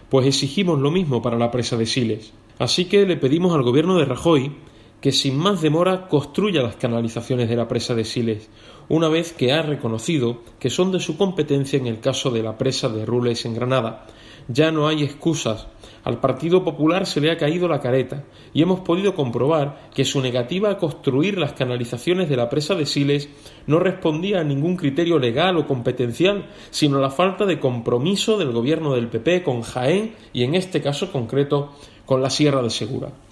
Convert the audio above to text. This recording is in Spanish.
pues exigimos lo mismo para la presa de Siles. Así que le pedimos al gobierno de Rajoy que sin más demora construya las canalizaciones de la presa de Siles, una vez que ha reconocido que son de su competencia en el caso de la presa de Rules en Granada. Ya no hay excusas. Al Partido Popular se le ha caído la careta y hemos podido comprobar que su negativa a construir las canalizaciones de la presa de Siles no respondía a ningún criterio legal o competencial, sino a la falta de compromiso del gobierno del PP con Jaén y, en este caso concreto, con la Sierra de Segura.